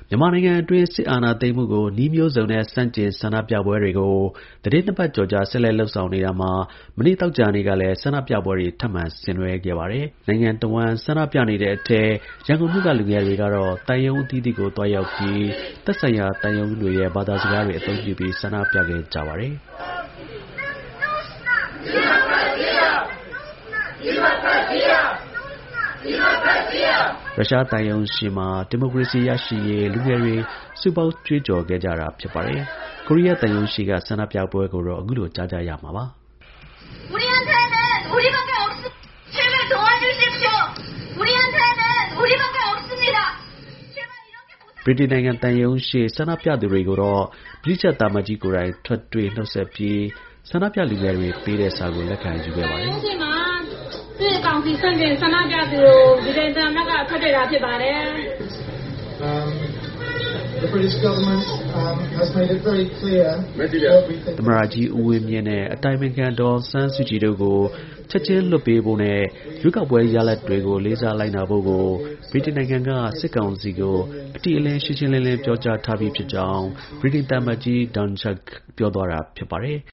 မြန်မာနိုင်ငံအတွင်း စစ်အာဏာသိမ်းမှုကို နည်းမျိုးစုံနဲ့ ဆန့်ကျင်ဆန္ဒပြပွဲတွေကို သီတင်း 2 ပတ်ကျော်ကြာ ဆက်လက်လုပ်ဆောင်နေတာမှာ မနေ့ သောကြာနေ့ကလည်း ဆန္ဒပြပွဲတွေ ထပ်မံ ဆင်နွှဲခဲ့ပါတယ်။ နိုင်ငံတစ်ဝှမ်း ဆန္ဒပြနေတဲ့အထဲ ရန်ကုန်မြို့က လူငယ်တွေကတော့ သံရုံးအသီးသီးကို သွားရောက်ပြီး သက်ဆိုင်ရာ သံရုံးတွေရဲ့ ဘာသာစကားတွေ အသုံးပြုပြီး ဆန္ဒပြခဲ့ကြပါတယ်။ ရုရှားသံရုံးရှေ့မှာ ဒီမိုကရေစီရရှိရေး လူငယ်တွေ စုပေါင်းကြွေးကြော်ခဲ့ကြတာဖြစ်ပါတယ်။ ကိုရီးယားသံရုံးရှေ့က ဆန္ဒပြပွဲကိုတော့ အခုလို ကြားကြရမှာပါ။ဗြိတိန်နိုင်ငံ သံရုံးရှေ့ ဆန္ဒပြသူတွေကိုတော့ ဗြိတိသျှ သံအမတ်ကြီးကိုယ်တိုင် ထွက်တွေ့ နှုတ်ဆက်ပြီး ဆန္ဒပြလူငယ်တွေ ပေးတဲ့စာကို လက်ခံယူခဲ့ပါတယ်။စစ်ကောင်စီဆန့်ကျင်ဆန္ဒပြသူတွေကို ဗြိတိန်သံအမတ်က ထွက်တွေ့တာဖြစ်ပါတယ်။ The British government has made it very clear သမ္မတကြီး ဦးဝင်းမြင့်နဲ့ အတိုင်ပင်ခံ ဒေါ်အောင်ဆန်းစုကြည်တို့ကို ချက်ချင်းလွှတ်ပေးဖို့နဲ့ ရွေးကောက်ပွဲ ရလဒ်တွေကို လေးစားလိုက်နာဖို့ကို ဗြိတိန်နိုင်ငံက စစ်ကောင်စီကို အတိအလင်း ရှင်းရှင်းလင်းလင်း ပြောကြားထားပြီးဖြစ်ကြောင်း ဗြိတိန် သံအမတ်ကြီး Dunchak ပြောသွားတာ ဖြစ်ပါတယ်။